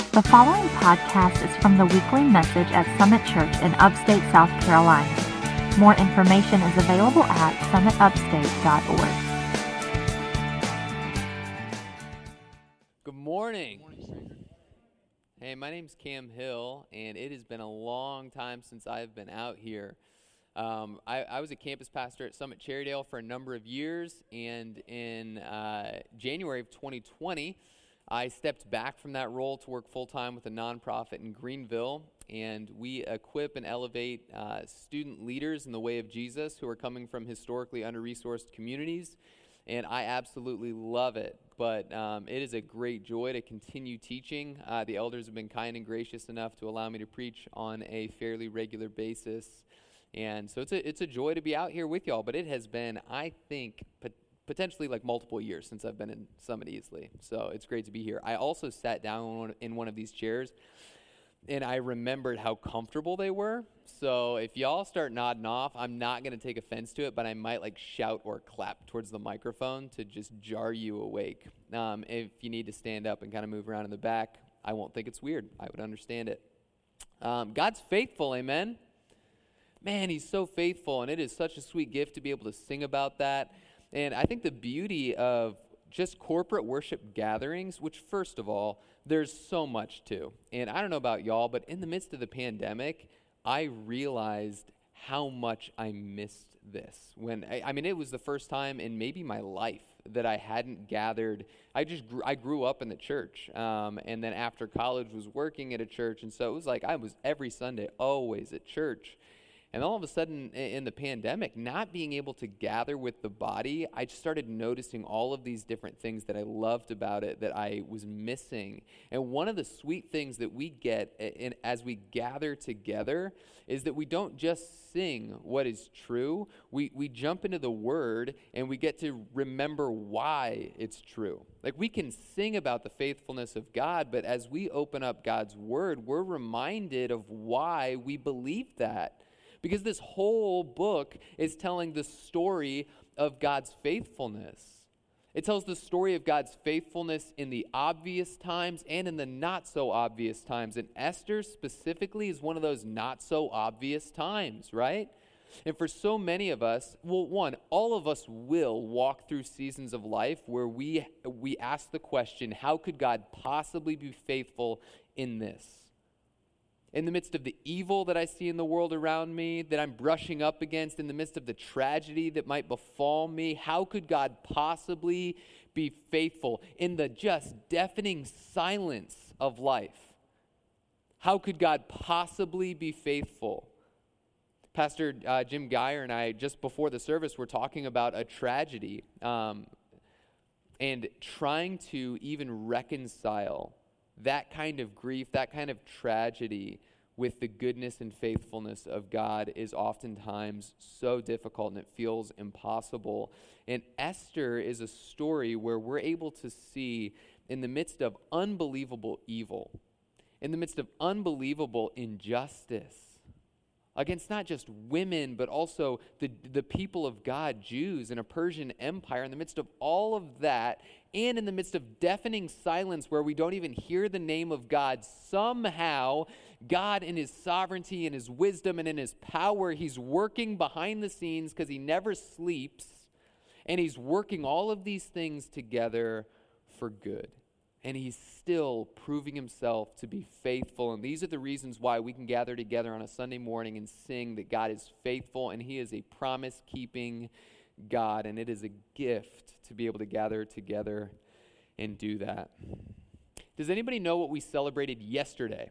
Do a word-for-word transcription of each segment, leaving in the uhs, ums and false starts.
The following podcast is from the weekly message at Summit Church in upstate South Carolina. More information is available at summit upstate dot org. Good morning. Hey, my name's Cam Hill, and it has been a long time since I've been out here. Um, I, I was a campus pastor at Summit Cherrydale for a number of years, and in uh, January of twenty twenty, I stepped back from that role to work full-time with a nonprofit in Greenville, and we equip and elevate uh, student leaders in the way of Jesus who are coming from historically under-resourced communities, and I absolutely love it. But um, it is a great joy to continue teaching. Uh, the elders have been kind and gracious enough to allow me to preach on a fairly regular basis. And so it's a it's a joy to be out here with y'all, but it has been, I think, pot- potentially like multiple years since I've been in Summit Easley. So it's great to be here. I also sat down in one, in one of these chairs, and I remembered how comfortable they were. So if y'all start nodding off, I'm not going to take offense to it, but I might like shout or clap towards the microphone to just jar you awake. Um, if you need to stand up and kind of move around in the back, I won't think it's weird. I would understand it. Um, God's faithful, amen? Man, he's so faithful, and it is such a sweet gift to be able to sing about that. And I think the beauty of just corporate worship gatherings, which first of all, there's so much to. And I don't know about y'all, but in the midst of the pandemic, I realized how much I missed this. When I, I mean, it was the first time in maybe my life that I hadn't gathered. I just grew, I grew up in the church, um, and then after college was working at a church, and so it was like I was every Sunday always at church. And all of a sudden, in the pandemic, not being able to gather with the body, I just started noticing all of these different things that I loved about it that I was missing. And one of the sweet things that we get in, as we gather together is that we don't just sing what is true. We, we jump into the Word, and we get to remember why it's true. Like, we can sing about the faithfulness of God, but as we open up God's Word, we're reminded of why we believe that. Because this whole book is telling the story of God's faithfulness. It tells the story of God's faithfulness in the obvious times and in the not so obvious times. And Esther specifically is one of those not so obvious times, right? And for so many of us, well, one, all of us will walk through seasons of life where we we ask the question, how could God possibly be faithful in this? In the midst of the evil that I see in the world around me, that I'm brushing up against, in the midst of the tragedy that might befall me, how could God possibly be faithful? In the just deafening silence of life, how could God possibly be faithful? Pastor uh, Jim Geyer and I, just before the service, were talking about a tragedy um, and trying to even reconcile that kind of grief, that kind of tragedy with the goodness and faithfulness of God is oftentimes so difficult, and it feels impossible. And Esther is a story where we're able to see, in the midst of unbelievable evil, in the midst of unbelievable injustice, against not just women, but also the, the people of God, Jews, in a Persian empire, in the midst of all of that, and in the midst of deafening silence where we don't even hear the name of God, somehow God in his sovereignty and his wisdom and in his power, he's working behind the scenes because he never sleeps, and he's working all of these things together for good. And he's still proving himself to be faithful. And these are the reasons why we can gather together on a Sunday morning and sing that God is faithful and he is a promise-keeping God. And it is a gift to be able to gather together and do that. Does anybody know what we celebrated yesterday?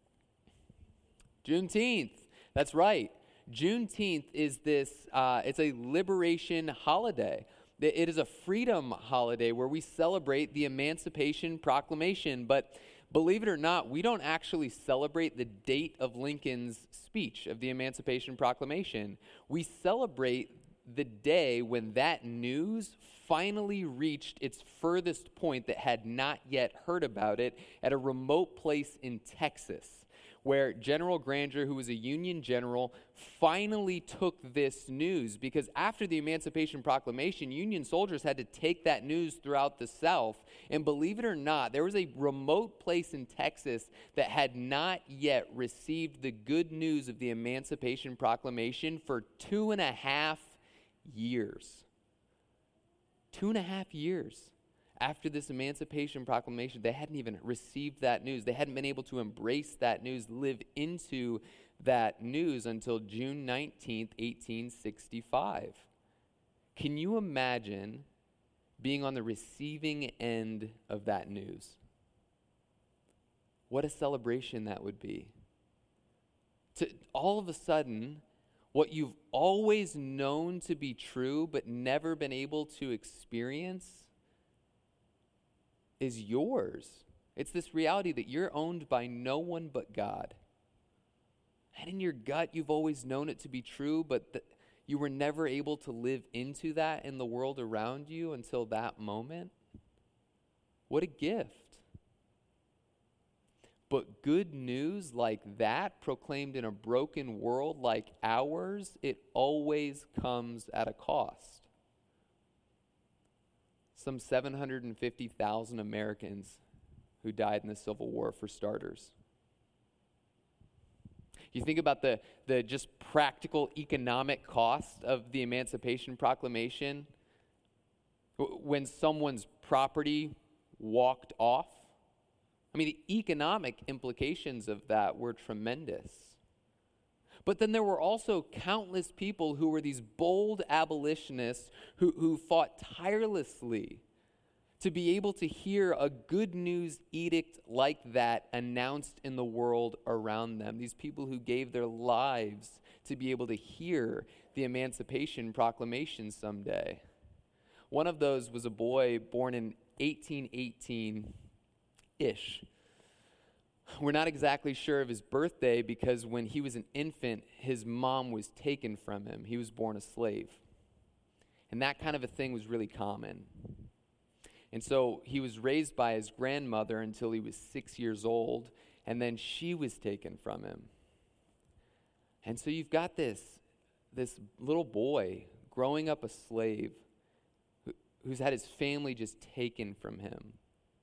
Juneteenth. That's right. Juneteenth is this, uh, it's a liberation holiday. It is a freedom holiday where we celebrate the Emancipation Proclamation, but believe it or not, we don't actually celebrate the date of Lincoln's speech of the Emancipation Proclamation. We celebrate the day when that news finally reached its furthest point that had not yet heard about it at a remote place in Texas, where General Granger, who was a Union general, finally took this news, because after the Emancipation Proclamation, Union soldiers had to take that news throughout the South. And believe it or not, there was a remote place in Texas that had not yet received the good news of the Emancipation Proclamation for two and a half years. Two and a half years. After this Emancipation Proclamation, they hadn't even received that news. They hadn't been able to embrace that news, live into that news until June nineteenth, eighteen sixty-five. Can you imagine being on the receiving end of that news? What a celebration that would be. To all of a sudden, what you've always known to be true but never been able to experience is yours. It's this reality that you're owned by no one but God. And in your gut, you've always known it to be true, but th- you were never able to live into that in the world around you until that moment. What a gift. But good news like that, proclaimed in a broken world like ours, it always comes at a cost. Some seven hundred fifty thousand Americans who died in the Civil War, for starters. You think about the, the just practical economic cost of the Emancipation Proclamation. When someone's property walked off, I mean, the economic implications of that were tremendous. But then there were also countless people who were these bold abolitionists who, who fought tirelessly to be able to hear a good news edict like that announced in the world around them. These people who gave their lives to be able to hear the Emancipation Proclamation someday. One of those was a boy born in eighteen eighteen-ish. We're not exactly sure of his birthday because when he was an infant, his mom was taken from him. He was born a slave. And that kind of a thing was really common. And so he was raised by his grandmother until he was six years old, and then she was taken from him. And so you've got this, this little boy growing up a slave who, who's had his family just taken from him.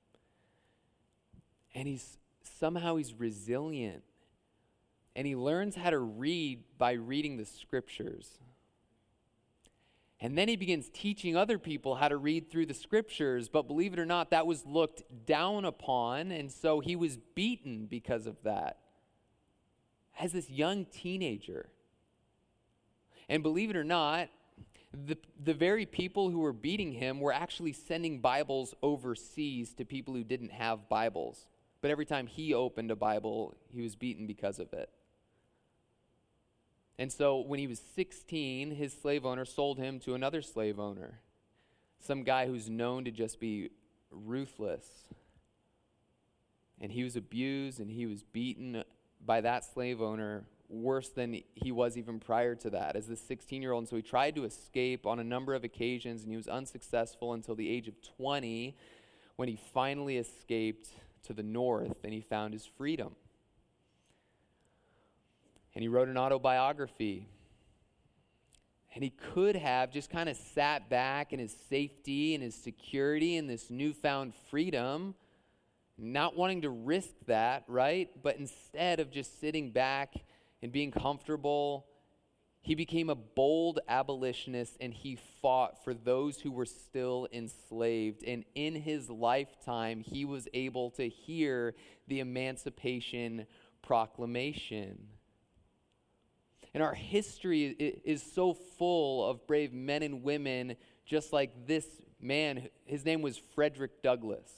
And he's somehow he's resilient, and he learns how to read by reading the scriptures. And then he begins teaching other people how to read through the scriptures, but believe it or not, that was looked down upon, and so he was beaten because of that as this young teenager. And believe it or not, the, the very people who were beating him were actually sending Bibles overseas to people who didn't have Bibles. But every time he opened a Bible, he was beaten because of it. And so when he was sixteen, his slave owner sold him to another slave owner, some guy who's known to just be ruthless. And he was abused and he was beaten by that slave owner worse than he was even prior to that as this sixteen-year-old. And so he tried to escape on a number of occasions, and he was unsuccessful until the age of twenty, when he finally escaped to the north and he found his freedom. And he wrote an autobiography. And he could have just kind of sat back in his safety and his security and this newfound freedom, not wanting to risk that, right? But instead of just sitting back and being comfortable, he became a bold abolitionist, and he fought for those who were still enslaved. And in his lifetime, he was able to hear the Emancipation Proclamation. And our history is so full of brave men and women, just like this man. His name was Frederick Douglass.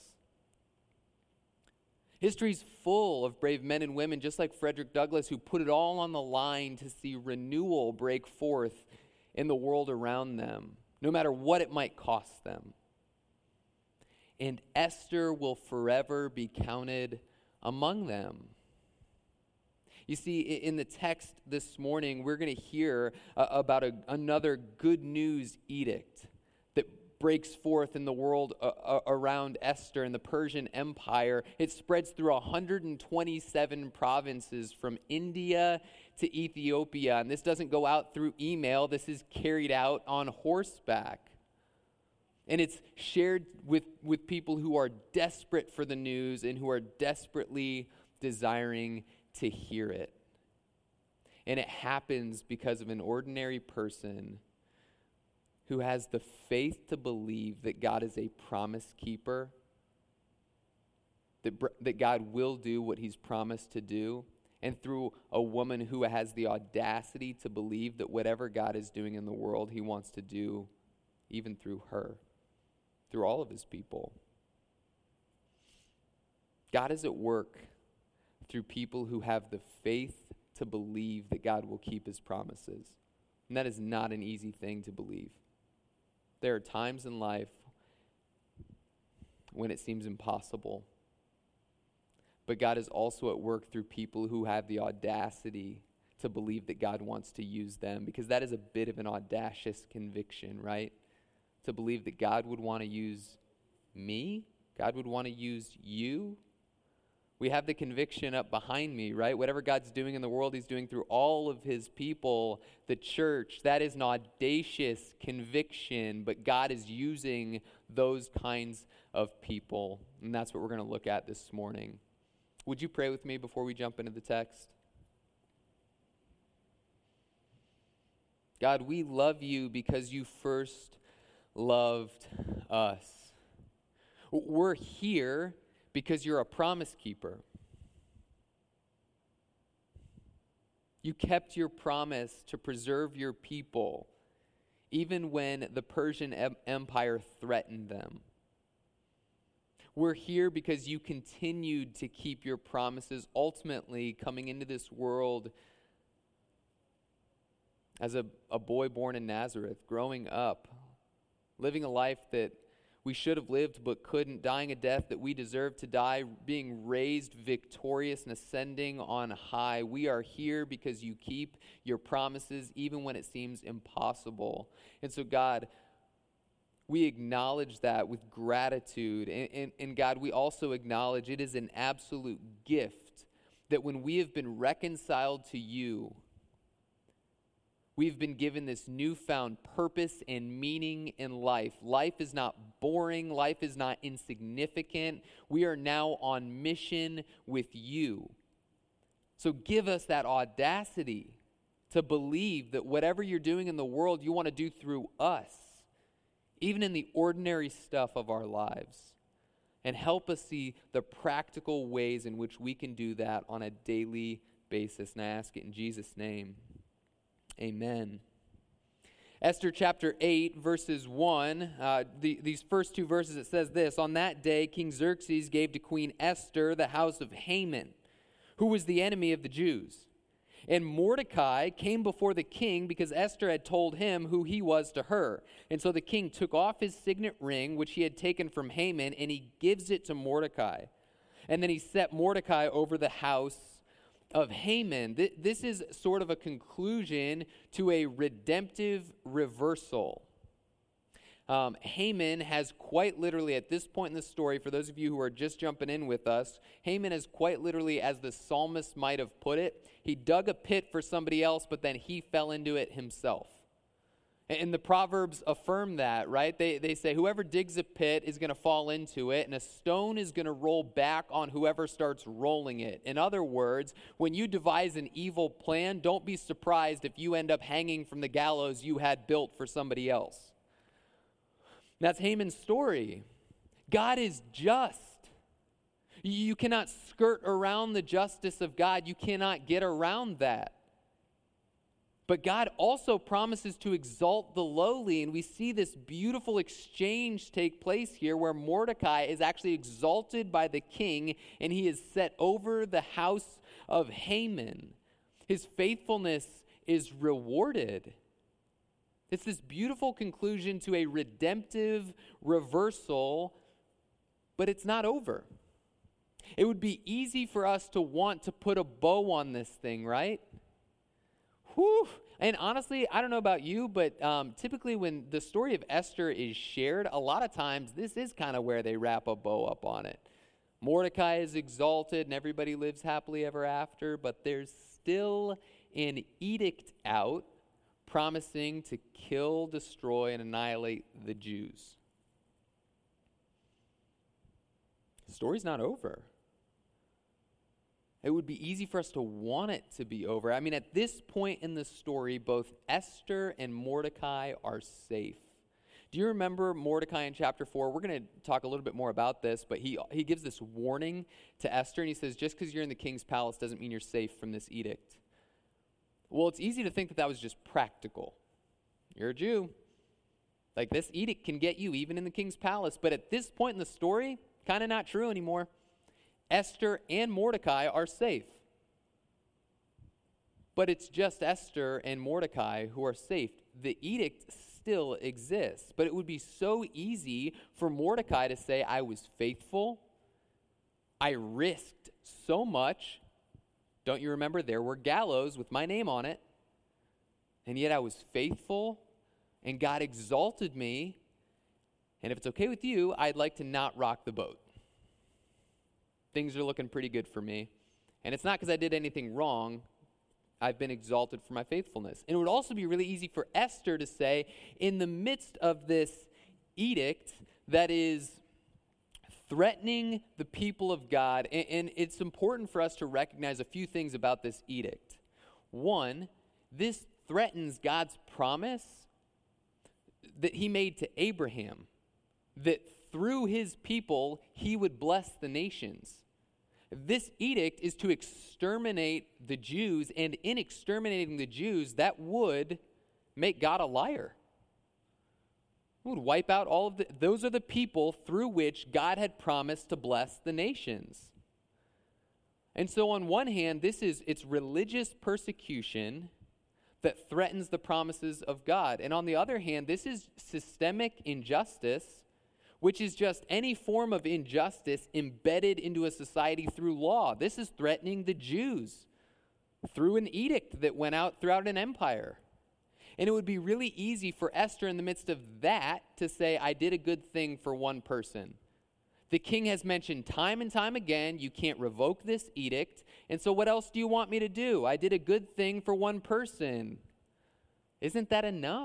History's full of brave men and women, just like Frederick Douglass, who put it all on the line to see renewal break forth in the world around them, no matter what it might cost them. And Esther will forever be counted among them. You see, in the text this morning, we're going to hear uh, about a, another good news edict that breaks forth in the world uh, uh, around Esther and the Persian Empire. It spreads through one hundred twenty-seven provinces from India to Ethiopia. And this doesn't go out through email. This is carried out on horseback. And it's shared with, with people who are desperate for the news and who are desperately desiring to hear it. And it happens because of an ordinary person who has the faith to believe that God is a promise keeper, that, that God will do what he's promised to do, and through a woman who has the audacity to believe that whatever God is doing in the world, he wants to do even through her, through all of his people. God is at work through people who have the faith to believe that God will keep his promises. And that is not an easy thing to believe. There are times in life when it seems impossible. But God is also at work through people who have the audacity to believe that God wants to use them, because that is a bit of an audacious conviction, right? To believe that God would want to use me, God would want to use you. We have the conviction up behind me, right? Whatever God's doing in the world, he's doing through all of his people, the church. That is an audacious conviction, but God is using those kinds of people. And that's what we're going to look at this morning. Would you pray with me before we jump into the text? God, we love you because you first loved us. We're here because you're a promise keeper. You kept your promise to preserve your people, even when the Persian Empire threatened them. We're here because you continued to keep your promises, ultimately coming into this world as a, a boy born in Nazareth, growing up, living a life that we should have lived but couldn't, dying a death that we deserved to die, being raised victorious and ascending on high. We are here because you keep your promises even when it seems impossible. And so, God, we acknowledge that with gratitude. And, and, and God, we also acknowledge it is an absolute gift that when we have been reconciled to you, we've been given this newfound purpose and meaning in life. Life is not boring. Life is not insignificant. We are now on mission with you. So give us that audacity to believe that whatever you're doing in the world, you want to do through us, even in the ordinary stuff of our lives. And help us see the practical ways in which we can do that on a daily basis. And I ask it in Jesus' name. Amen. Esther chapter eight, verses one, uh, the, these first two verses, it says this: On that day, King Xerxes gave to Queen Esther the house of Haman, who was the enemy of the Jews. And Mordecai came before the king because Esther had told him who he was to her. And so the king took off his signet ring, which he had taken from Haman, and he gives it to Mordecai. And then he set Mordecai over the house of Haman. This is sort of a conclusion to a redemptive reversal. Um, Haman has quite literally, at this point in the story, for those of you who are just jumping in with us, Haman has quite literally, as the psalmist might have put it, he dug a pit for somebody else, but then he fell into it himself. And the Proverbs affirm that, right? They they say whoever digs a pit is going to fall into it, and a stone is going to roll back on whoever starts rolling it. In other words, when you devise an evil plan, don't be surprised if you end up hanging from the gallows you had built for somebody else. That's Haman's story. God is just. You cannot skirt around the justice of God. You cannot get around that. But God also promises to exalt the lowly, and we see this beautiful exchange take place here where Mordecai is actually exalted by the king, and he is set over the house of Haman. His faithfulness is rewarded. It's this beautiful conclusion to a redemptive reversal, but it's not over. It would be easy for us to want to put a bow on this thing, right? Whew, And honestly, I don't know about you, but um, typically when the story of Esther is shared, a lot of times this is kind of where they wrap a bow up on it. Mordecai is exalted and everybody lives happily ever after, but there's still an edict out promising to kill, destroy, and annihilate the Jews. The story's not over. It would be easy for us to want it to be over. I mean, at this point in the story, both Esther and Mordecai are safe. Do you remember Mordecai in chapter four? We're going to talk a little bit more about this, but he, he gives this warning to Esther, and he says, just because you're in the king's palace doesn't mean you're safe from this edict. Well, it's easy to think that that was just practical. You're a Jew. Like, this edict can get you even in the king's palace. But at this point in the story, kind of not true anymore. Esther and Mordecai are safe. But it's just Esther and Mordecai who are safe. The edict still exists. But it would be so easy for Mordecai to say, I was faithful. I risked so much. Don't you remember? There were gallows with my name on it. And yet I was faithful, and God exalted me. And if it's okay with you, I'd like to not rock the boat. Things are looking pretty good for me. And it's not because I did anything wrong. I've been exalted for my faithfulness. And it would also be really easy for Esther to say, in the midst of this edict that is threatening the people of God, and, and it's important for us to recognize a few things about this edict. One, this threatens God's promise that he made to Abraham, that through his people he would bless the nations. This edict is to exterminate the Jews, and in exterminating the Jews, that would make God a liar. It would wipe out all of the, those are the people through which God had promised to bless the nations. And so on one hand, this is, it's religious persecution that threatens the promises of God. And on the other hand, this is systemic injustice, which is just any form of injustice embedded into a society through law. This is threatening the Jews through an edict that went out throughout an empire. And it would be really easy for Esther in the midst of that to say, I did a good thing for one person. The king has mentioned time and time again, you can't revoke this edict. And so what else do you want me to do? I did a good thing for one person. Isn't that enough?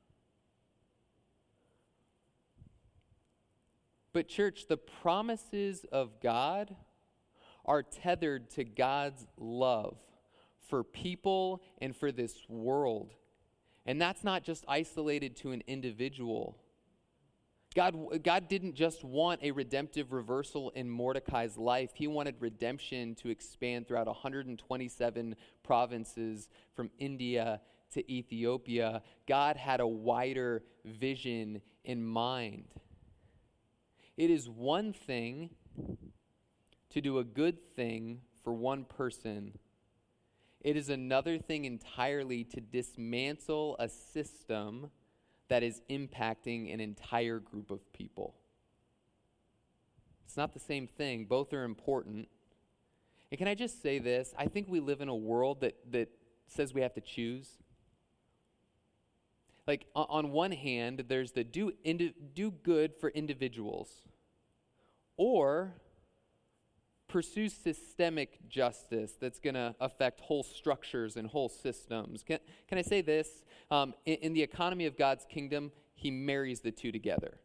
But church, the promises of God are tethered to God's love for people and for this world. And that's not just isolated to an individual. God, God didn't just want a redemptive reversal in Mordecai's life. He wanted redemption to expand throughout one hundred twenty-seven provinces from India to Ethiopia. God had a wider vision in mind. It is one thing to do a good thing for one person. It is another thing entirely to dismantle a system that is impacting an entire group of people. It's not the same thing. Both are important. And can I just say this? I think we live in a world that, that says we have to choose. Like, on one hand, there's the do, indi- do good for individuals, or pursue systemic justice that's going to affect whole structures and whole systems. Can, can I say this? Um, in, in the economy of God's kingdom, he marries the two together.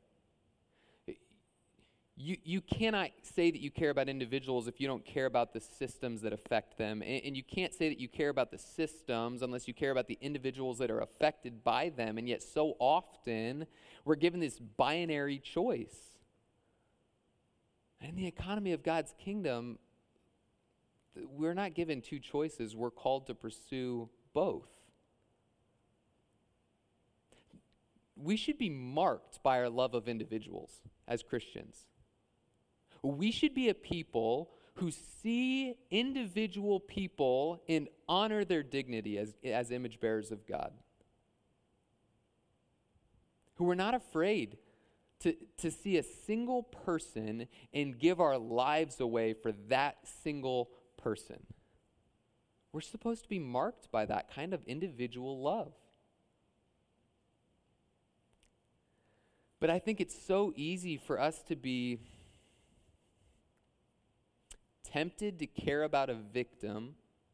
You, you cannot say that you care about individuals if you don't care about the systems that affect them. And, and you can't say that you care about the systems unless you care about the individuals that are affected by them. And yet so often we're given this binary choice. And in the economy of God's kingdom, we're not given two choices. We're called to pursue both. We should be marked by our love of individuals as Christians. We should be a people who see individual people and honor their dignity as, as image bearers of God. Who are not afraid to, to see a single person and give our lives away for that single person. We're we're supposed to be marked by that kind of individual love. But I think it's so easy for us to be tempted to care about a victim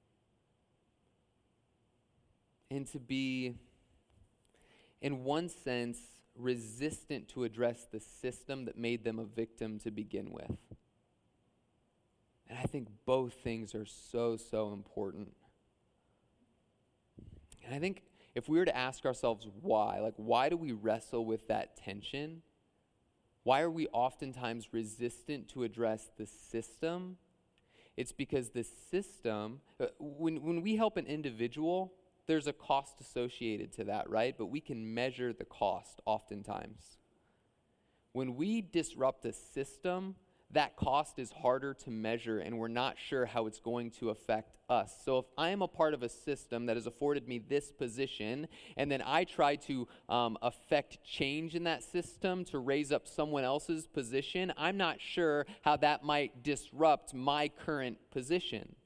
and to be, in one sense, resistant to address the system that made them a victim to begin with. And I think both things are so, so important. And I think if we were to ask ourselves why, like why do we wrestle with that tension? Why are we oftentimes resistant to address the system? It's because the system, uh, when, when we help an individual, there's a cost associated to that, right? But we can measure the cost oftentimes. When we disrupt a system, that cost is harder to measure, and we're not sure how it's going to affect us. So if I am a part of a system that has afforded me this position, and then I try to um, affect change in that system to raise up someone else's position, I'm not sure how that might disrupt my current position.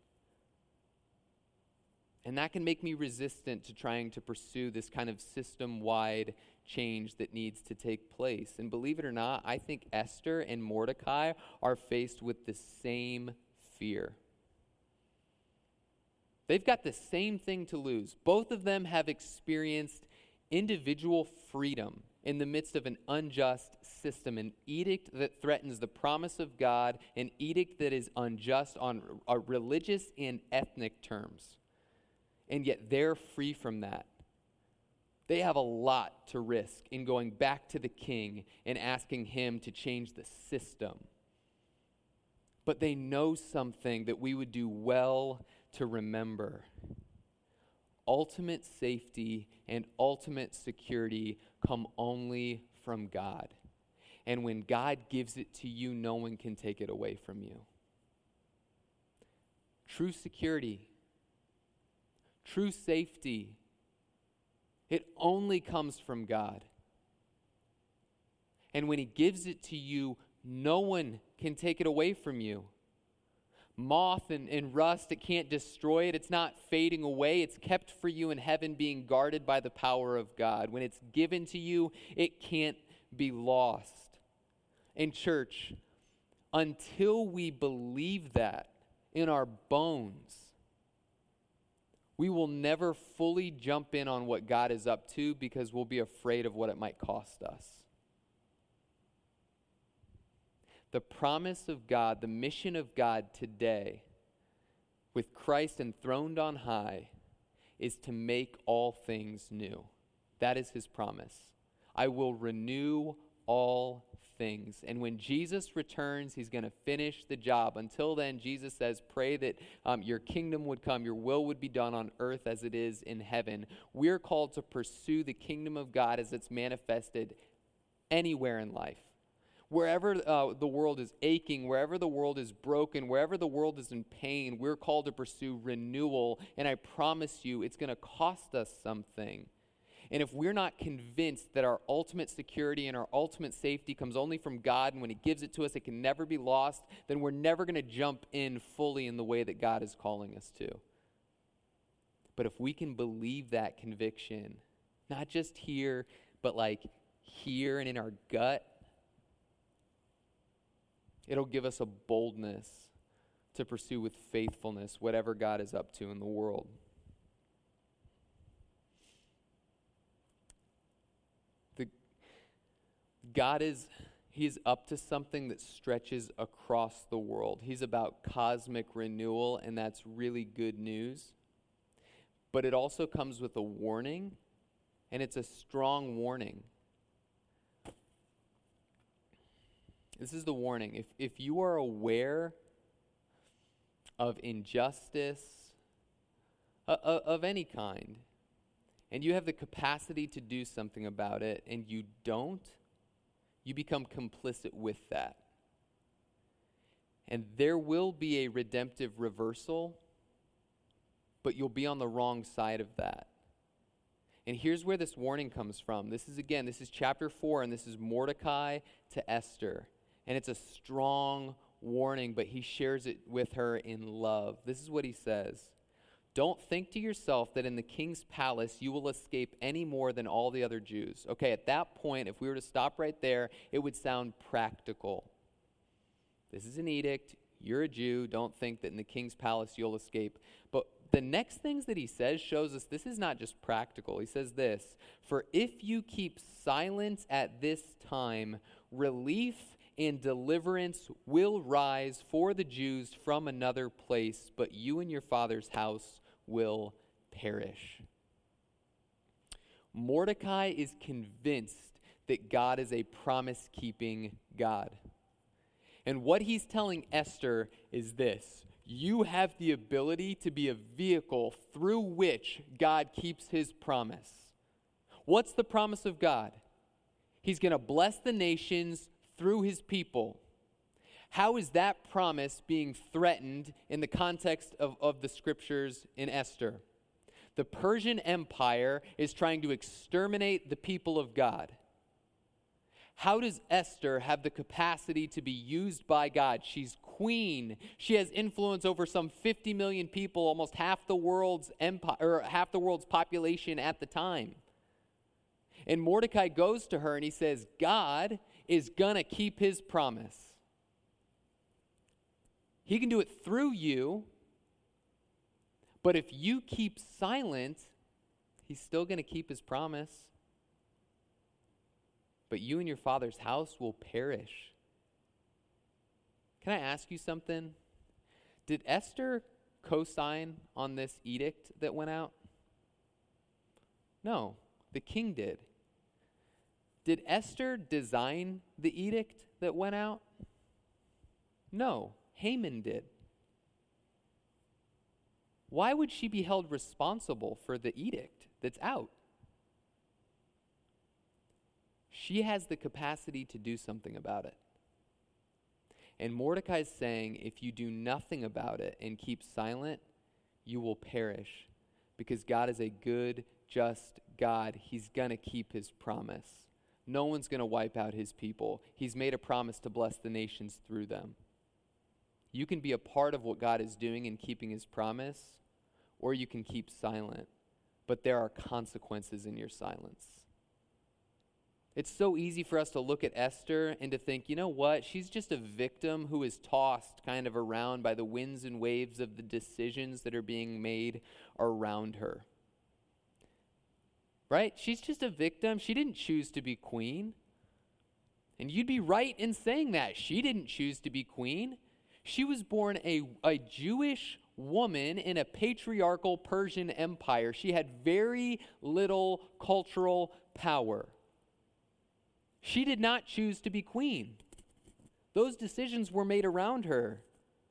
And that can make me resistant to trying to pursue this kind of system-wide change that needs to take place. And believe it or not, I think Esther and Mordecai are faced with the same fear. They've got the same thing to lose. Both of them have experienced individual freedom in the midst of an unjust system, an edict that threatens the promise of God, an edict that is unjust on uh, religious and ethnic terms. And yet they're free from that. They have a lot to risk in going back to the king and asking him to change the system. But they know something that we would do well to remember. Ultimate safety and ultimate security come only from God. And when God gives it to you, no one can take it away from you. True security, true safety, it only comes from God. And when he gives it to you, no one can take it away from you. Moth and, and rust, it can't destroy it. It's not fading away. It's kept for you in heaven, being guarded by the power of God. When it's given to you, it can't be lost. In church, until we believe that in our bones, we will never fully jump in on what God is up to because we'll be afraid of what it might cost us. The promise of God, the mission of God today, with Christ enthroned on high, is to make all things new. That is his promise. I will renew all things. And when Jesus returns, he's going to finish the job. Until then, Jesus says, pray that um, your kingdom would come, your will would be done on earth as it is in heaven. We're called to pursue the kingdom of God as it's manifested anywhere in life. Wherever uh, the world is aching, wherever the world is broken, wherever the world is in pain, we're called to pursue renewal. And I promise you, it's going to cost us something. And if we're not convinced that our ultimate security and our ultimate safety comes only from God, and when he gives it to us, it can never be lost, then we're never going to jump in fully in the way that God is calling us to. But if we can believe that conviction, not just here, but like here and in our gut, it'll give us a boldness to pursue with faithfulness whatever God is up to in the world. God is, he's up to something that stretches across the world. He's about cosmic renewal, and that's really good news. But it also comes with a warning, and it's a strong warning. This is the warning. If, if you are aware of injustice uh, uh, of any kind, and you have the capacity to do something about it, and you don't, you become complicit with that. And there will be a redemptive reversal, but you'll be on the wrong side of that. And here's where this warning comes from. This is, again, this is chapter four, and this is Mordecai to Esther. And it's a strong warning, but he shares it with her in love. This is what he says. Don't think to yourself that in the king's palace you will escape any more than all the other Jews. Okay, at that point, if we were to stop right there, it would sound practical. This is an edict. You're a Jew. Don't think that in the king's palace you'll escape. But the next things that he says shows us this is not just practical. He says this, for if you keep silent at this time, relief and deliverance will rise for the Jews from another place, but you and your father's house will perish. Mordecai is convinced that God is a promise-keeping God. And what he's telling Esther is this: you have the ability to be a vehicle through which God keeps his promise. What's the promise of God? He's going to bless the nations through his people. How is that promise being threatened in the context of, of the scriptures in Esther? The Persian Empire is trying to exterminate the people of God. How does Esther have the capacity to be used by God? She's queen. She has influence over some fifty million people, almost half the world's empire, or half the world's population at the time. And Mordecai goes to her and he says, God is gonna keep his promise. He can do it through you, but if you keep silent, he's still gonna keep his promise. But you and your father's house will perish. Can I ask you something? Did Esther co-sign on this edict that went out? No, the king did. Did Esther design the edict that went out? No, Haman did. Why would she be held responsible for the edict that's out? She has the capacity to do something about it. And Mordecai is saying, if you do nothing about it and keep silent, you will perish. Because God is a good, just God. He's going to keep his promise. No one's going to wipe out his people. He's made a promise to bless the nations through them. You can be a part of what God is doing in keeping his promise, or you can keep silent. But there are consequences in your silence. It's so easy for us to look at Esther and to think, you know what, she's just a victim who is tossed kind of around by the winds and waves of the decisions that are being made around her. Right? She's just a victim. She didn't choose to be queen. And you'd be right in saying that. She didn't choose to be queen. She was born a, a Jewish woman in a patriarchal Persian empire. She had very little cultural power. She did not choose to be queen. Those decisions were made around her.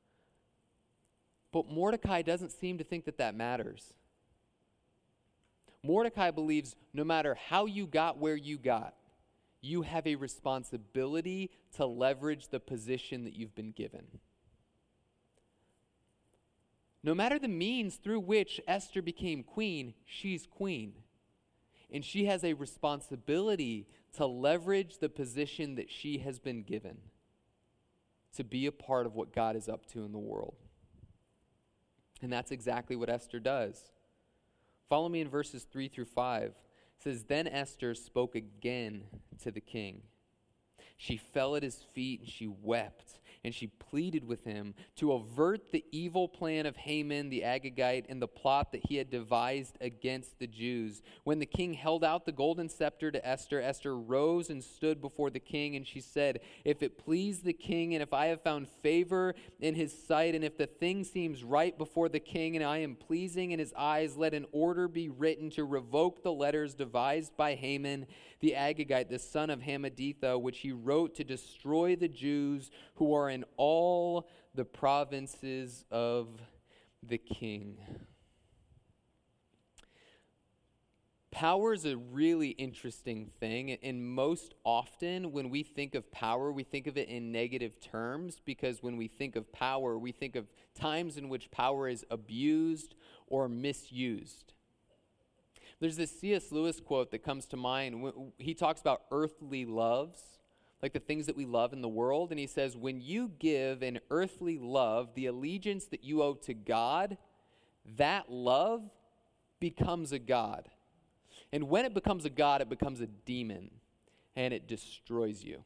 But Mordecai doesn't seem to think that that matters. Mordecai believes no matter how you got where you got, you have a responsibility to leverage the position that you've been given. No matter the means through which Esther became queen, she's queen. And she has a responsibility to leverage the position that she has been given to be a part of what God is up to in the world. And that's exactly what Esther does. Follow me in verses three through five. It says, Then Esther spoke again to the king. She fell at his feet and she wept, and she pleaded with him to avert the evil plan of Haman the Agagite and the plot that he had devised against the Jews. When the king held out the golden scepter to Esther, Esther rose and stood before the king, and she said, If it please the king, and if I have found favor in his sight, and if the thing seems right before the king, and I am pleasing in his eyes, let an order be written to revoke the letters devised by Haman the Agagite, the son of Hammedatha, which he wrote to destroy the Jews who are in all the provinces of the king. Power is a really interesting thing, and most often when we think of power, we think of it in negative terms, because when we think of power, we think of times in which power is abused or misused. There's this C S Lewis quote that comes to mind. He talks about earthly loves, like the things that we love in the world. And he says, when you give an earthly love the allegiance that you owe to God, that love becomes a god. And when it becomes a god, it becomes a demon, and it destroys you.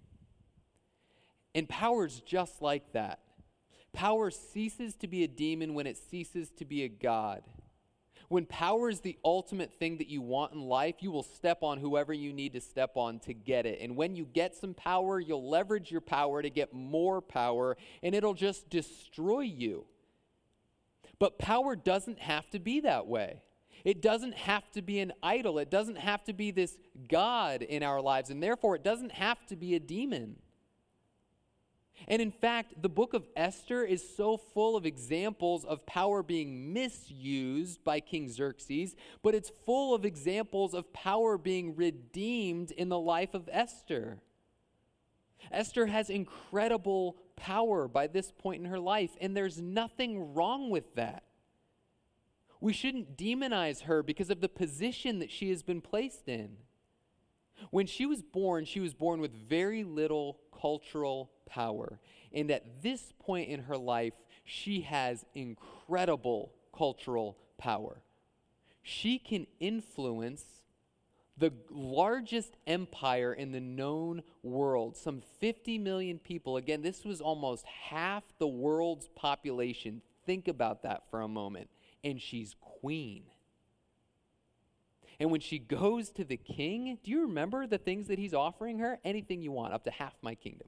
And power is just like that. Power ceases to be a demon when it ceases to be a god. When power is the ultimate thing that you want in life, you will step on whoever you need to step on to get it. And when you get some power, you'll leverage your power to get more power, and it'll just destroy you. But power doesn't have to be that way. It doesn't have to be an idol. It doesn't have to be this god in our lives, and therefore it doesn't have to be a demon. And in fact, the book of Esther is so full of examples of power being misused by King Xerxes, but it's full of examples of power being redeemed in the life of Esther. Esther has incredible power by this point in her life, and there's nothing wrong with that. We shouldn't demonize her because of the position that she has been placed in. When she was born, she was born with very little cultural power. And at this point in her life, she has incredible cultural power. She can influence the largest empire in the known world, some fifty million people. Again, this was almost half the world's population. Think about that for a moment. And she's queen. And when she goes to the king, do you remember the things that he's offering her? Anything you want, up to half my kingdom.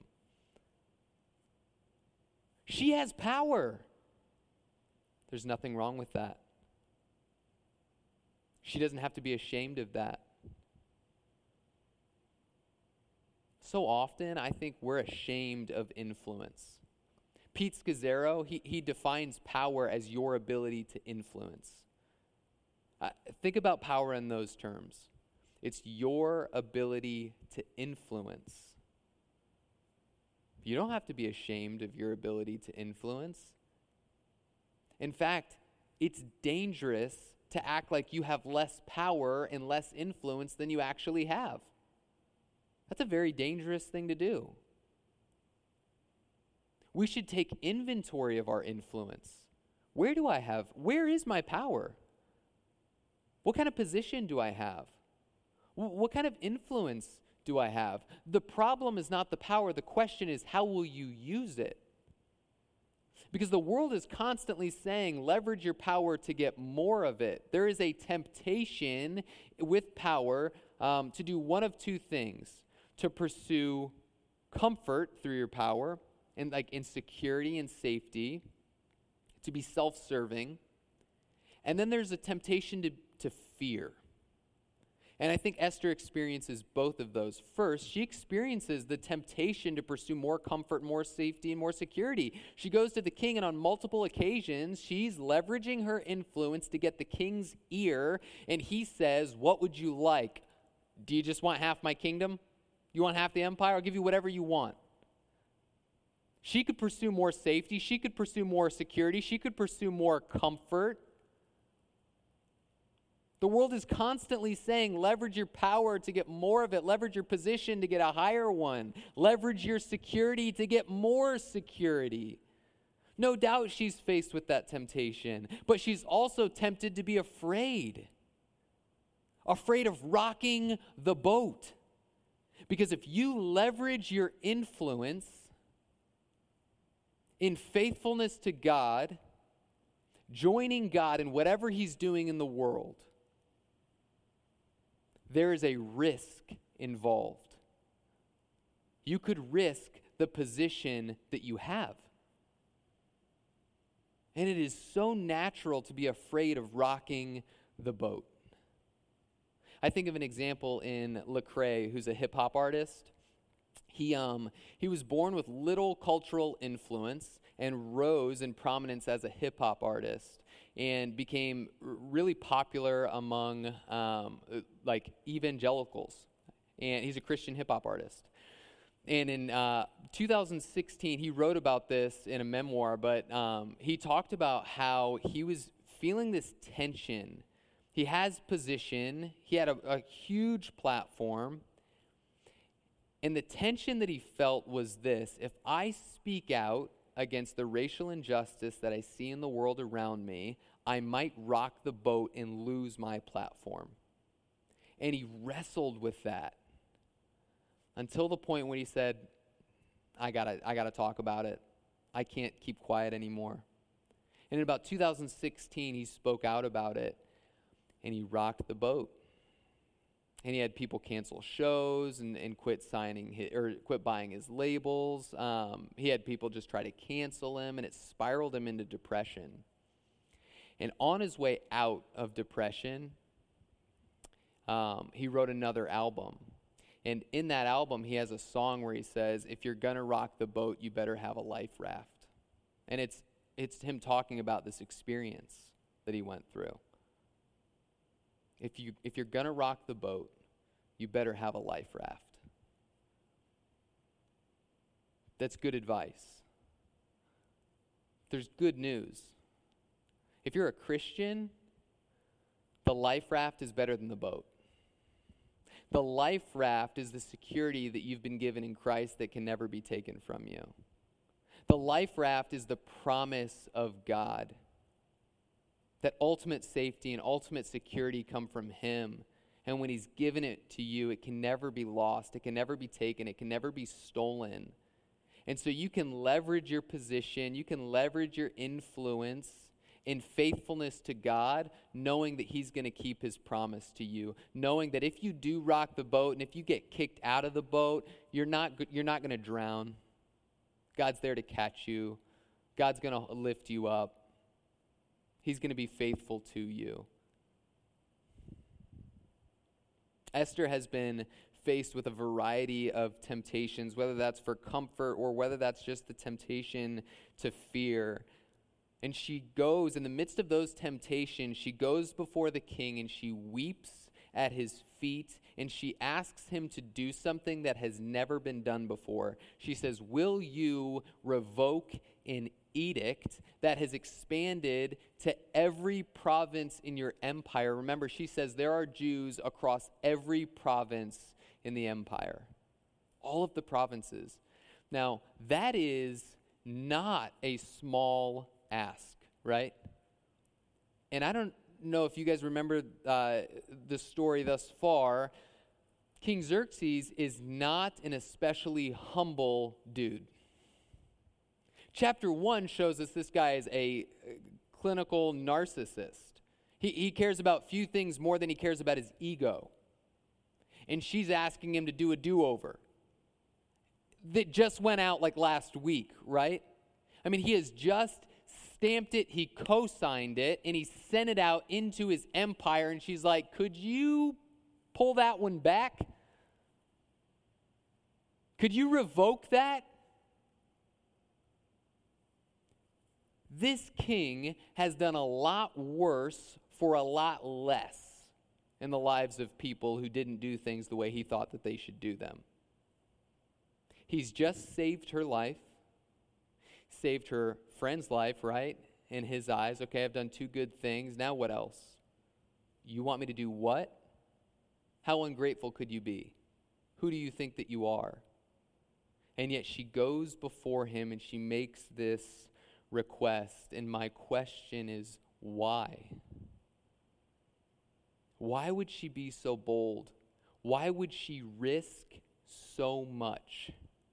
She has power. There's nothing wrong with that. She doesn't have to be ashamed of that. So often, I think we're ashamed of influence. Pete Scazzaro, he, he defines power as your ability to influence. Uh, think about power in those terms. It's your ability to influence. You don't have to be ashamed of your ability to influence. In fact, it's dangerous to act like you have less power and less influence than you actually have. That's a very dangerous thing to do. We should take inventory of our influence. Where do I have, where is my power? What kind of position do I have? What kind of influence do I have? The problem is not the power. The question is, how will you use it? Because the world is constantly saying, leverage your power to get more of it. There is a temptation with power um, to do one of two things. To pursue comfort through your power, and like insecurity and safety, to be self-serving. And then there's a temptation to, to fear. And I think Esther experiences both of those. First, she experiences the temptation to pursue more comfort, more safety, and more security. She goes to the king, and on multiple occasions, she's leveraging her influence to get the king's ear, and he says, what would you like? Do you just want half my kingdom? You want half the empire? I'll give you whatever you want. She could pursue more safety. She could pursue more security. She could pursue more comfort. The world is constantly saying, leverage your power to get more of it. Leverage your position to get a higher one. Leverage your security to get more security. No doubt she's faced with that temptation, but she's also tempted to be afraid. Afraid of rocking the boat. Because if you leverage your influence in faithfulness to God, joining God in whatever he's doing in the world, there is a risk involved. You could risk the position that you have. And it is so natural to be afraid of rocking the boat. I think of an example in Lecrae, who's a hip-hop artist. He um he was born with little cultural influence and rose in prominence as a hip-hop artist and became r- really popular among um, like evangelicals. And he's a Christian hip-hop artist. And in uh, two thousand sixteen, he wrote about this in a memoir, but um, he talked about how he was feeling this tension. He has position. He had a, a huge platform. And the tension that he felt was this: if I speak out against the racial injustice that I see in the world around me, I might rock the boat and lose my platform. And he wrestled with that until the point when he said, I gotta, I gotta talk about it. I can't keep quiet anymore. And in about two thousand sixteen, he spoke out about it, and he rocked the boat. And he had people cancel shows and, and quit signing his, or quit buying his labels. Um, he had people just try to cancel him, and it spiraled him into depression. And on his way out of depression, um, he wrote another album. And in that album, he has a song where he says, if you're going to rock the boat, you better have a life raft. And it's it's him talking about this experience that he went through. If you if you're going to rock the boat, you better have a life raft. That's good advice. There's good news. If you're a Christian, the life raft is better than the boat. The life raft is the security that you've been given in Christ that can never be taken from you. The life raft is the promise of God, that ultimate safety and ultimate security come from Him. And when He's given it to you, it can never be lost. It can never be taken. It can never be stolen. And so you can leverage your position. You can leverage your influence in faithfulness to God, knowing that He's going to keep His promise to you. Knowing that if you do rock the boat and if you get kicked out of the boat, you're not, you're not going to drown. God's there to catch you. God's going to lift you up. He's going to be faithful to you. Esther has been faced with a variety of temptations, whether that's for comfort or whether that's just the temptation to fear. And she goes, in the midst of those temptations, she goes before the king and she weeps at his feet and she asks him to do something that has never been done before. She says, will you revoke an edict that has expanded to every province in your empire? Remember, she says there are Jews across every province in the empire. All of the provinces. Now, that is not a small ask, right? And I don't know if you guys remember uh, the story thus far. King Xerxes is not an especially humble dude. Chapter one shows us this guy is a clinical narcissist. He, he cares about few things more than he cares about his ego. And she's asking him to do a do-over that just went out like last week, right? I mean, he has just stamped it, he co-signed it, and he sent it out into his empire, and she's like, could you pull that one back? Could you revoke that? This king has done a lot worse for a lot less in the lives of people who didn't do things the way he thought that they should do them. He's just saved her life, saved her friend's life, right? In his eyes. Okay, I've done two good things. Now what else? You want me to do what? How ungrateful could you be? Who do you think that you are? And yet she goes before him and she makes this request. And my question is, why? Why would she be so bold? Why would she risk so much?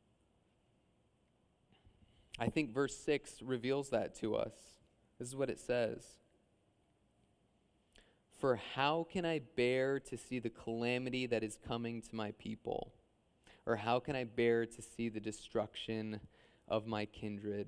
I think verse six reveals that to us. This is what it says. For how can I bear to see the calamity that is coming to my people? Or how can I bear to see the destruction of my kindred?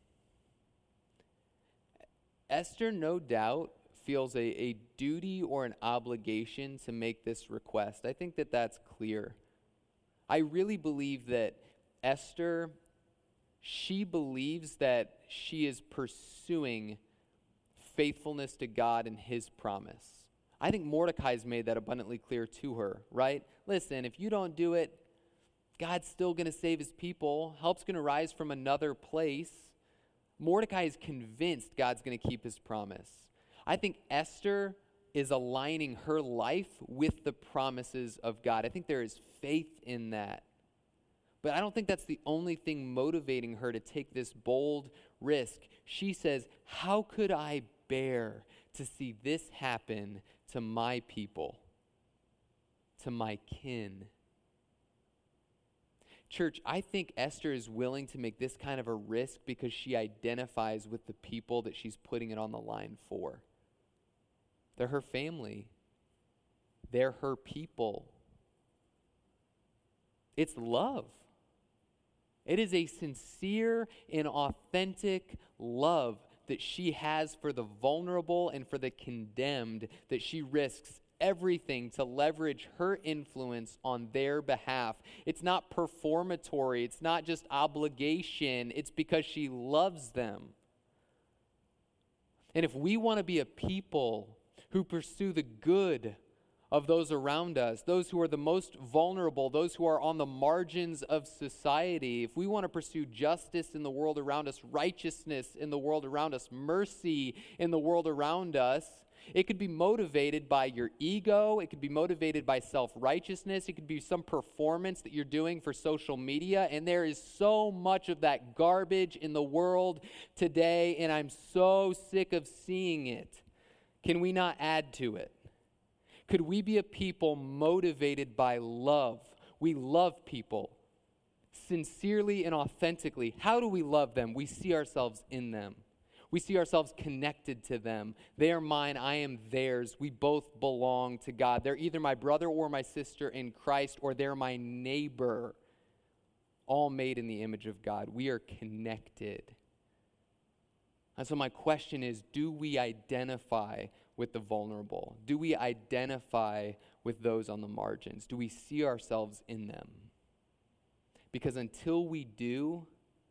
Esther, no doubt, feels a, a duty or an obligation to make this request. I think that that's clear. I really believe that Esther, she believes that she is pursuing faithfulness to God and His promise. I think Mordecai's made that abundantly clear to her, right? Listen, if you don't do it, God's still going to save His people. Help's going to rise from another place. Mordecai is convinced God's going to keep His promise. I think Esther is aligning her life with the promises of God. I think there is faith in that. But I don't think that's the only thing motivating her to take this bold risk. She says, how could I bear to see this happen to my people, to my kin? Church, I think Esther is willing to make this kind of a risk because she identifies with the people that she's putting it on the line for. They're her family. They're her people. It's love. It is a sincere and authentic love that she has for the vulnerable and for the condemned, that she risks everything to leverage her influence on their behalf. It's not performatory. It's not just obligation. It's because she loves them. And if we want to be a people who pursue the good of those around us, those who are the most vulnerable, those who are on the margins of society, if we want to pursue justice in the world around us, righteousness in the world around us, mercy in the world around us, it could be motivated by your ego. It could be motivated by self-righteousness. It could be some performance that you're doing for social media. And there is so much of that garbage in the world today, and I'm so sick of seeing it. Can we not add to it? Could we be a people motivated by love? We love people sincerely and authentically. How do we love them? We see ourselves in them. We see ourselves connected to them. They are mine, I am theirs. We both belong to God. They're either my brother or my sister in Christ, or they're my neighbor, all made in the image of God. We are connected. And so my question is, do we identify with the vulnerable? Do we identify with those on the margins? Do we see ourselves in them? Because until we do,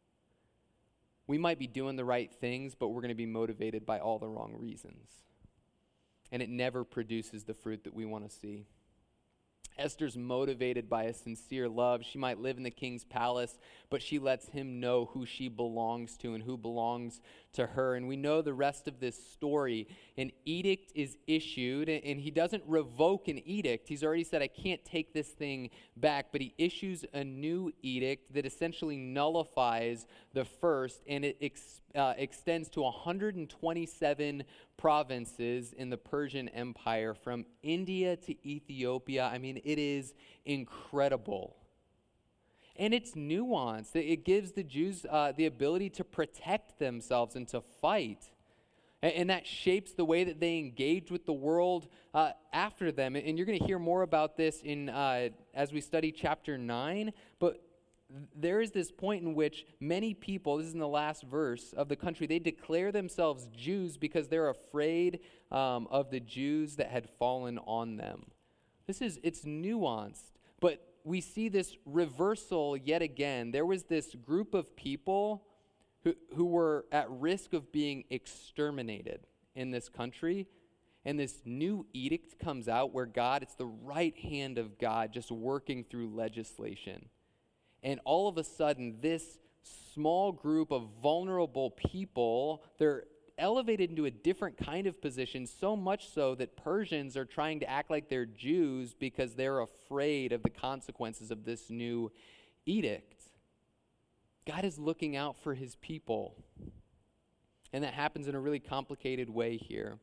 we might be doing the right things, but we're going to be motivated by all the wrong reasons. And it never produces the fruit that we want to see. Esther's motivated by a sincere love. She might live in the king's palace, but she lets him know who she belongs to and who belongs to her. And we know the rest of this story. An edict is issued, and he doesn't revoke an edict. He's already said, I can't take this thing back, but he issues a new edict that essentially nullifies the first, and it ex- uh, extends to one hundred twenty-seven provinces in the Persian Empire, from India to Ethiopia. I mean, it is incredible. And it's nuanced. It gives the Jews uh, the ability to protect themselves and to fight. And, and that shapes the way that they engage with the world uh, after them. And you're going to hear more about this in uh, as we study chapter nine. But there is this point in which many people, this is in the last verse of the country, they declare themselves Jews because they're afraid um, of the Jews that had fallen on them. This is, it's nuanced, but we see this reversal yet again. There was this group of people who, who were at risk of being exterminated in this country, and this new edict comes out where God, it's the right hand of God just working through legislation. And all of a sudden, this small group of vulnerable people, they're elevated into a different kind of position, so much so that Persians are trying to act like they're Jews because they're afraid of the consequences of this new edict. God is looking out for his people. And that happens in a really complicated way here.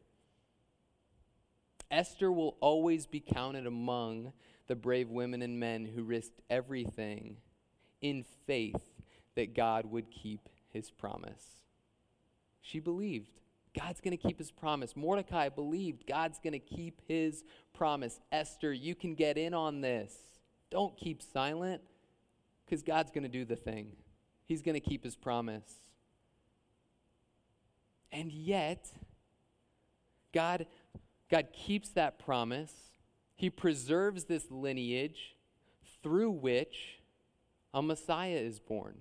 Esther will always be counted among the brave women and men who risked everything in faith that God would keep his promise. She believed God's going to keep his promise. Mordecai believed God's going to keep his promise. Esther, you can get in on this. Don't keep silent, because God's going to do the thing. He's going to keep his promise. And yet, God, God keeps that promise. He preserves this lineage through which a Messiah is born.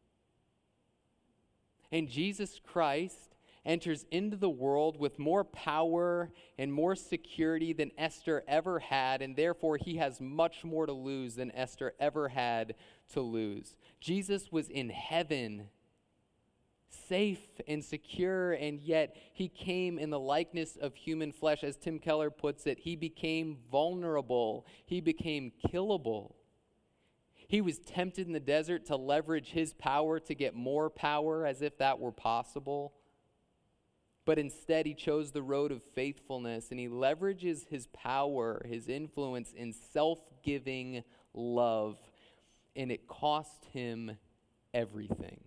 And Jesus Christ enters into the world with more power and more security than Esther ever had, and therefore he has much more to lose than Esther ever had to lose. Jesus was in heaven, safe and secure, and yet he came in the likeness of human flesh. As Tim Keller puts it, he became vulnerable. He became killable. He was tempted in the desert to leverage his power to get more power, as if that were possible. But instead, he chose the road of faithfulness, and he leverages his power, his influence in self-giving love, and it cost him everything.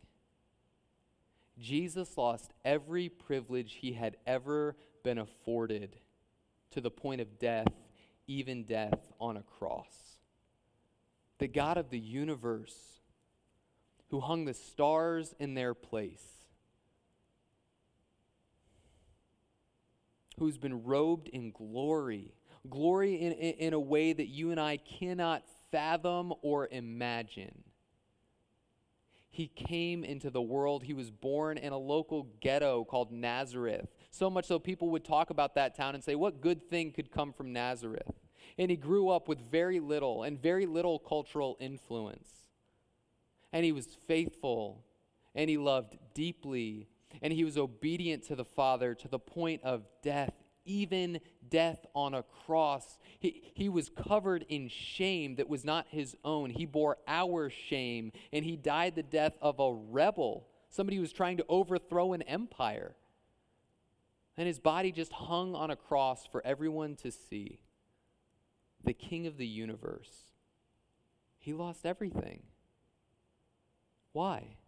Jesus lost every privilege he had ever been afforded, to the point of death, even death on a cross. The God of the universe, who hung the stars in their place, who's been robed in glory, glory in, in, in a way that you and I cannot fathom or imagine. He came into the world. He was born in a local ghetto called Nazareth. So much so people would talk about that town and say, what good thing could come from Nazareth? And he grew up with very little and very little cultural influence. And he was faithful, and he loved deeply, and he was obedient to the Father to the point of death, even death on a cross. He, he was covered in shame that was not his own. He bore our shame, and he died the death of a rebel, somebody who was trying to overthrow an empire. And his body just hung on a cross for everyone to see. The King of the universe. He lost everything. Why?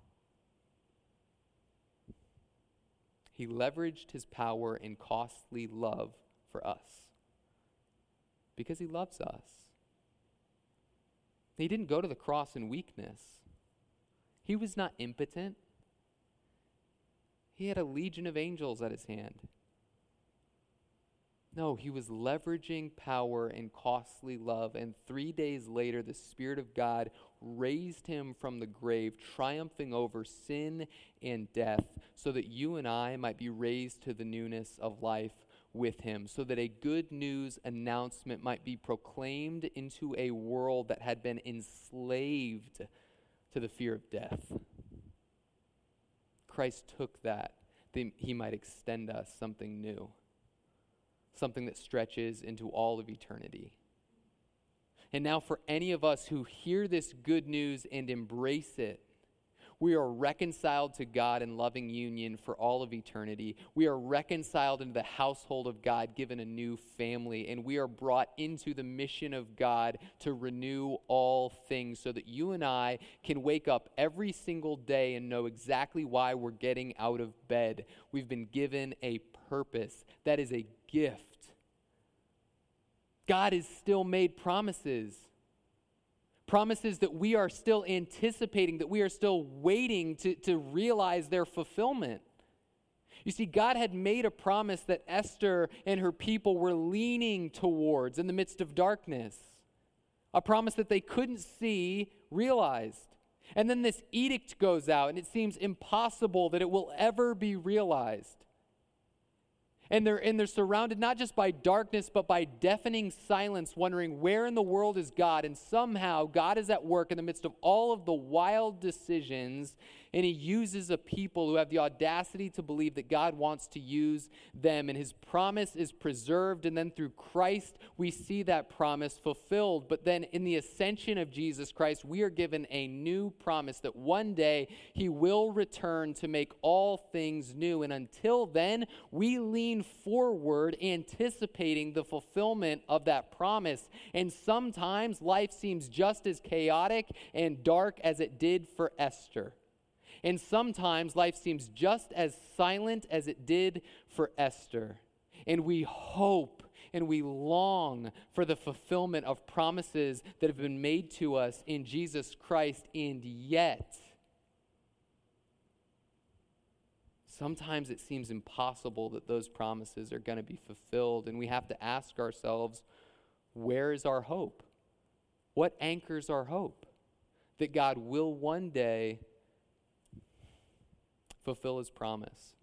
He leveraged his power and costly love for us. Because he loves us. He didn't go to the cross in weakness. He was not impotent. He had a legion of angels at his hand. No, he was leveraging power and costly love, and three days later, the Spirit of God raised him from the grave, triumphing over sin and death, so that you and I might be raised to the newness of life with him, so that a good news announcement might be proclaimed into a world that had been enslaved to the fear of death. Christ took that, that he might extend us something new. Something that stretches into all of eternity. And now for any of us who hear this good news and embrace it, we are reconciled to God in loving union for all of eternity. We are reconciled into the household of God, given a new family, and we are brought into the mission of God to renew all things, so that you and I can wake up every single day and know exactly why we're getting out of bed. We've been given a purpose. That is a gift. God has still made promises. Promises that we are still anticipating, that we are still waiting to, to realize their fulfillment. You see, God had made a promise that Esther and her people were leaning towards in the midst of darkness. A promise that they couldn't see realized. And then this edict goes out, and it seems impossible that it will ever be realized. And they're, and they're surrounded not just by darkness, but by deafening silence, wondering where in the world is God? And somehow God is at work in the midst of all of the wild decisions, and he uses a people who have the audacity to believe that God wants to use them, and his promise is preserved, and then through Christ we see that promise fulfilled. But then in the ascension of Jesus Christ, we are given a new promise that one day he will return to make all things new, and until then we lean forward anticipating the fulfillment of that promise. And sometimes life seems just as chaotic and dark as it did for Esther. And sometimes life seems just as silent as it did for Esther. And we hope and we long for the fulfillment of promises that have been made to us in Jesus Christ. And yet, sometimes it seems impossible that those promises are going to be fulfilled. And we have to ask ourselves, where is our hope? What anchors our hope? That God will one day fulfill his promise.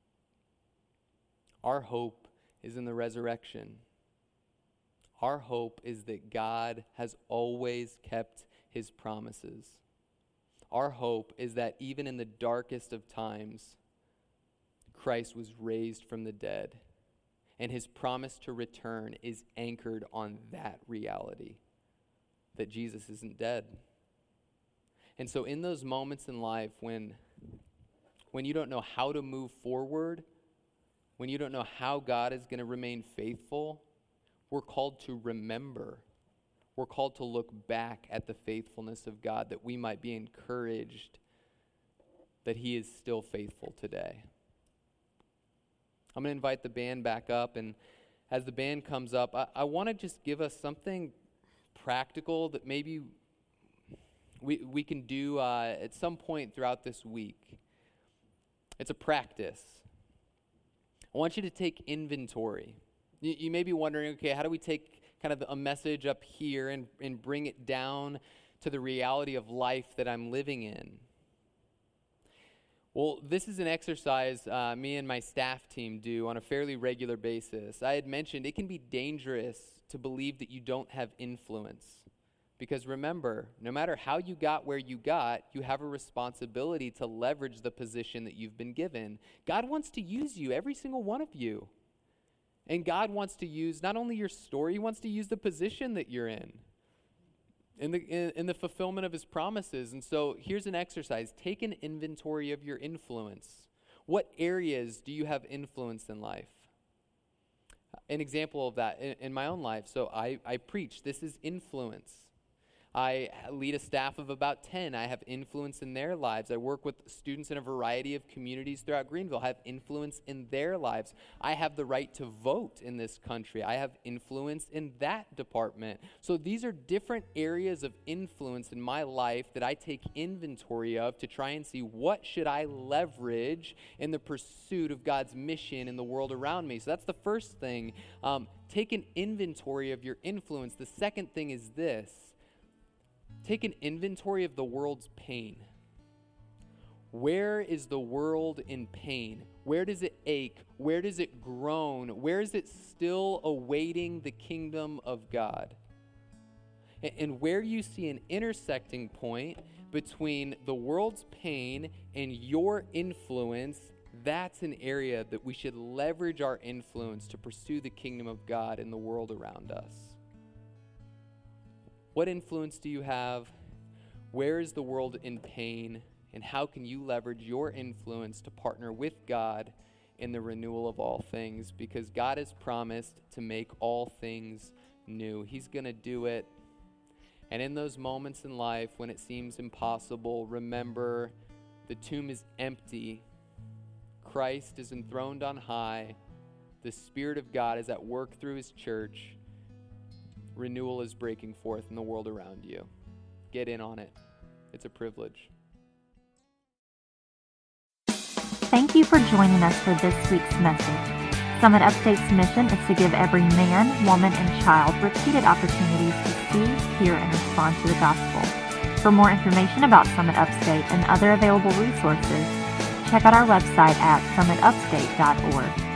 Our hope is in the resurrection. Our hope is that God has always kept his promises. Our hope is that even in the darkest of times, Christ was raised from the dead, and his promise to return is anchored on that reality, that Jesus isn't dead, And so in those moments in life when, when you don't know how to move forward, when you don't know how God is going to remain faithful, we're called to remember. We're called to look back at the faithfulness of God, that we might be encouraged that he is still faithful today. I'm going to invite the band back up, and as the band comes up, I, I want to just give us something practical that maybe we, we can do uh, at some point throughout this week. It's a practice. I want you to take inventory. You, you may be wondering, okay, how do we take kind of a message up here and, and bring it down to the reality of life that I'm living in? Well, this is an exercise uh, me and my staff team do on a fairly regular basis. I had mentioned it can be dangerous to believe that you don't have influence. Because remember, no matter how you got where you got, you have a responsibility to leverage the position that you've been given. God wants to use you, every single one of you. And God wants to use not only your story, he wants to use the position that you're in. In the, in, in the fulfillment of his promises. And so here's an exercise. Take an inventory of your influence. What areas do you have influence in life? An example of that in, in my own life. So I, I preach. This is influence. I lead a staff of about ten. I have influence in their lives. I work with students in a variety of communities throughout Greenville. I have influence in their lives. I have the right to vote in this country. I have influence in that department. So these are different areas of influence in my life that I take inventory of to try and see what should I leverage in the pursuit of God's mission in the world around me. So that's the first thing. Um, take an inventory of your influence. The second thing is this. Take an inventory of the world's pain. Where is the world in pain? Where does it ache? Where does it groan? Where is it still awaiting the kingdom of God? And, and where you see an intersecting point between the world's pain and your influence, that's an area that we should leverage our influence to pursue the kingdom of God in the world around us. What influence do you have? Where is the world in pain? And how can you leverage your influence to partner with God in the renewal of all things? Because God has promised to make all things new. He's going to do it. And in those moments in life when it seems impossible, remember the tomb is empty. Christ is enthroned on high. The Spirit of God is at work through his church. Renewal is breaking forth in the world around you. Get in on it. It's a privilege. Thank you for joining us for this week's message. Summit Upstate's mission is to give every man, woman, and child repeated opportunities to see, hear, and respond to the gospel. For more information about Summit Upstate and other available resources, check out our website at summit upstate dot org.